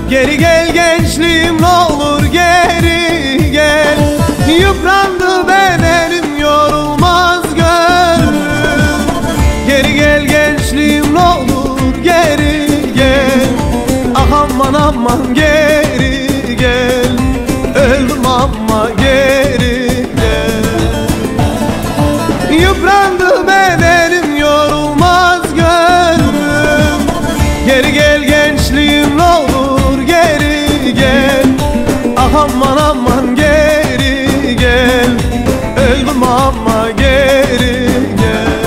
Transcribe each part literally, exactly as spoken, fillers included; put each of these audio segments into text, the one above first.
Geri gel gençliğim, ne olur geri gel. Yıprandı bedenim, yorulmaz gönlüm. Geri gel gençliğim, ne olur geri gel. Ah aman aman geri gel. Öldüm ama geri gel. Yıprandı bedenim, yorulmaz gönlüm. Geri gel gençliğim, ne olur geri gel. Ah aman aman geri gel. Öldüm ama geri gel.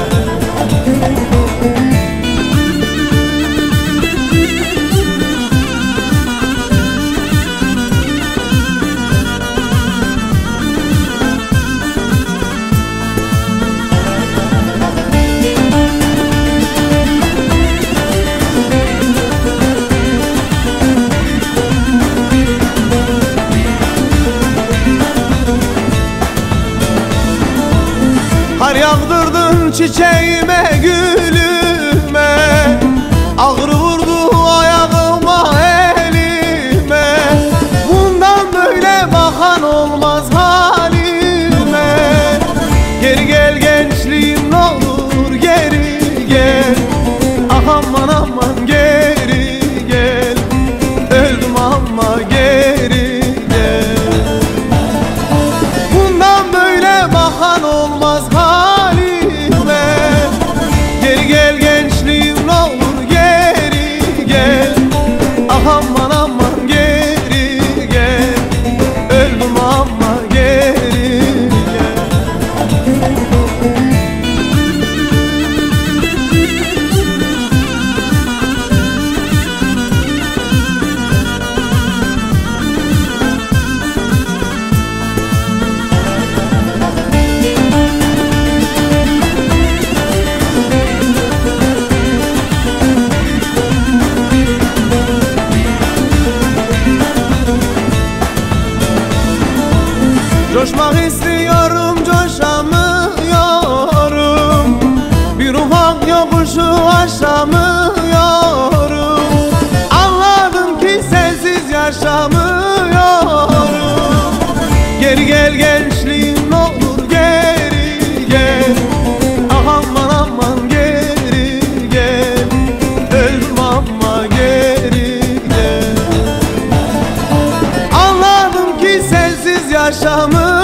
Har yağdırdın çiçeğime, gülüme. Ağrı vurdu ayağıma, elime. Bundan böyle bakan olmaz halime. Geri gel gençliğim, ne olur geri gel. Ah aman aman geri gel. Öldüm ama geri gel. Bundan böyle bakan olmaz halime. Geri gel gençliğim, ne olur geri gel. Ah aman aman geri gel. Öldüm ama geri gel. Coşmak istiyorum, coşamıyorum. Bir ufak yokuşu aşamıyorum. Anladım ki sensiz yaşamıyorum. Geri gel gençliğim, ne olur geri gel. Ah aman aman geri gel. Öldüm ama geri gel. Anladım ki sensiz yaşamıyorum.